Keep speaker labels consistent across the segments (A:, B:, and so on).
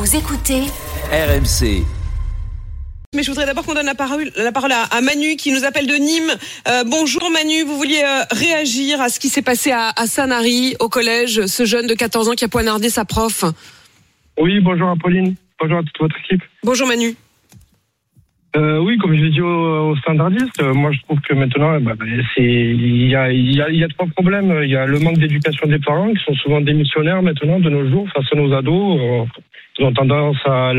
A: Vous écoutez
B: RMC.
C: Mais je voudrais d'abord qu'on donne la parole à Manu qui nous appelle de Nîmes. Bonjour Manu, vous vouliez réagir à ce qui s'est passé à Sanary, au collège, ce jeune de 14 ans qui a poignardé sa prof.
D: Oui, bonjour Apolline, bonjour à toute votre équipe.
C: Bonjour Manu.
D: Oui, comme je l'ai dit aux standardistes, moi je trouve que maintenant, il y a trois problèmes. Il y a le manque d'éducation des parents qui sont souvent démissionnaires maintenant de nos jours face à nos ados. Ils ont tendance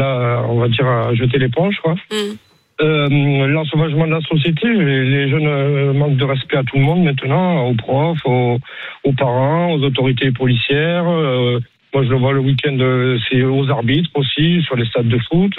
D: à jeter l'éponge, quoi. L'ensauvagement de la société, les jeunes manquent de respect à tout le monde maintenant, aux profs, aux parents, aux autorités policières. Moi je le vois le week-end, c'est aux arbitres aussi, sur les stades de foot.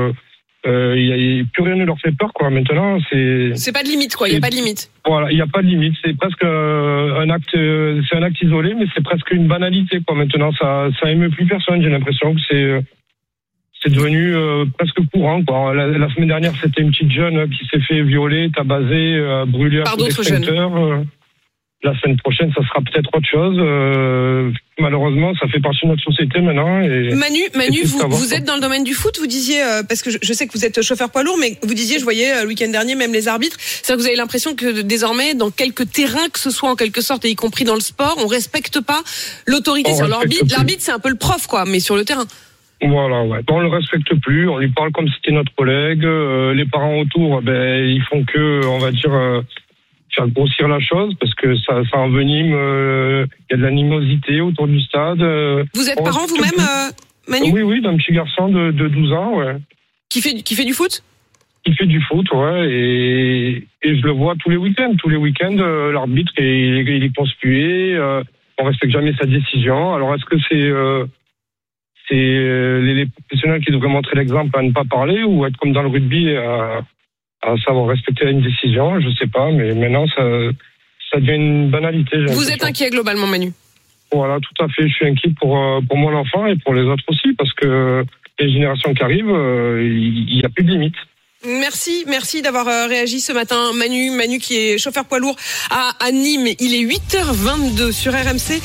D: Plus rien ne leur fait peur, quoi. Maintenant,
C: c'est pas de limite, quoi. Il y a pas de limite.
D: Voilà, il y a pas de limite. C'est presque un acte isolé, mais c'est presque une banalité, quoi. Maintenant, ça émeut plus personne. J'ai l'impression que c'est devenu presque courant, quoi. La semaine dernière, c'était une petite jeune qui s'est fait violer, tabasser, brûler à coups d'extincteur. La semaine prochaine, ça sera peut-être autre chose. Malheureusement, ça fait partie de notre société maintenant. Et
C: Manu, vous êtes dans le domaine du foot. Vous disiez, parce que je sais que vous êtes chauffeur poids lourd, mais vous disiez, je voyais le week-end dernier, même les arbitres. C'est-à-dire que vous avez l'impression que désormais, dans quelques terrains que ce soit en quelque sorte, et y compris dans le sport, on respecte pas l'autorité. L'arbitre, c'est un peu le prof, quoi, mais sur le terrain.
D: Voilà, ouais. On le respecte plus. On lui parle comme si c'était notre collègue. Les parents autour, ils font que, on va dire, faire grossir la chose parce que ça envenime. Il y a de l'animosité autour du stade.
C: Vous êtes parent vous-même, Manu?
D: Oui, d'un petit garçon de 12 ans, ouais.
C: Qui fait du foot?
D: Qui fait du foot, ouais, et je le vois tous les week-ends. Tous les week-ends, l'arbitre il est conspué. On respecte jamais sa décision. Alors est-ce que c'est les professionnels qui devraient montrer l'exemple à ne pas parler ou être comme dans le rugby à savoir respecter une décision, je sais pas, mais maintenant ça devient une banalité.
C: Vous êtes inquiet globalement, Manu?
D: Voilà, tout à fait. Je suis inquiet pour mon enfant et pour les autres aussi, parce que les générations qui arrivent, il n'y a plus de limite.
C: Merci d'avoir réagi ce matin, Manu qui est chauffeur poids lourd à Nîmes. Il est 8h22 sur RMC.